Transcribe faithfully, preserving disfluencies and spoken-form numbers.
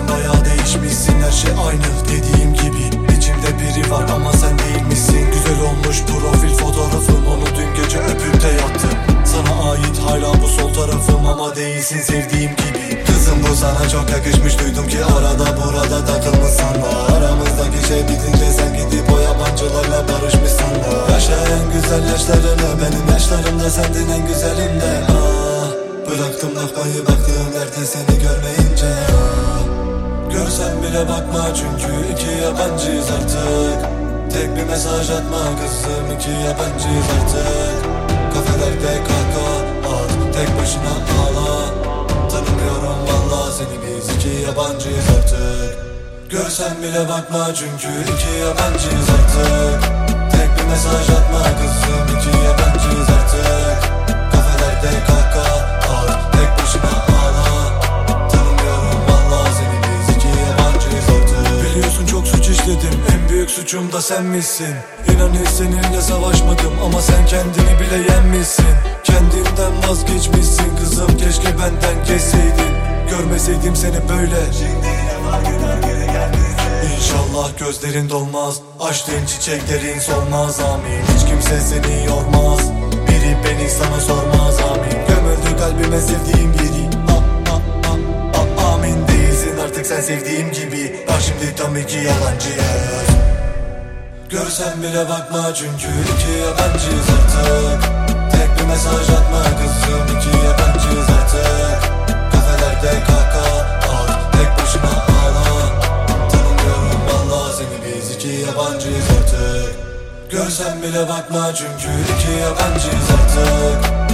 bayağı değişmişsin, her şey aynı dediğim gibi. İçimde biri var ama sen değilmişsin. Güzel olmuş profil fotoğrafın, onu dün gece öpüp de yattım. Sana ait hala bu sol tarafım ama değilsin sevdiğim gibi. Kızım bu sana çok yakışmış, duydum ki arada burada takılmışsan da. Aramızdaki şey bitince sen gidip o yabancılarla barışmışsan da. Yaşa en güzel yaşlarını, benim yaşlarım da sendin en güzelim de. Ah, bıraktım bakmayı, baktığım yerde seni görmeyince. Ah, görsem bile bakma çünkü iki yabancıyız artık. Tek bir mesaj atma kızım, iki yabancıyız artık. Kafelerde kahkaha at, tek başına ağla. Tanımıyorum valla seni, biz iki yabancıyız artık. Görsen bile bakma çünkü iki yabancıyız artık. Tek bir mesaj atma kızım, iki yabancıyız artık. Kafelerde kahkaha at, tek başına ağla. Tanımıyorum valla seni, biz iki yabancıyız artık. Biliyorsun çok suç işledim, en büyük suçum da sen misin? İnan hiç seninle savaşmadım ama sen kendini bile yenmişsin. Kendinden vazgeçmişsin kızım, keşke benden geçseydin. Görmeseydim seni böyle. İnşallah gözlerin dolmaz, açtığın çiçeklerin solmaz, amin. Hiç kimse seni yormaz, biri beni sana sormaz, amin. Gömüldü kalbime sevdiğim biri, ah, ah, ah, ah, amin. Değilsin artık sen sevdiğim gibi, bak şimdi tam iki yalancıyız. Görsen bile bakma çünkü iki yabancıyız artık. Tek bir mesaj atma kızım, iki yabancıyız artık. Kafelerde kahkaha at, tek başına ağla. Tanımıyorum valla seni, biz iki yabancıyız artık. Görsen bile bakma çünkü iki yabancıyız artık.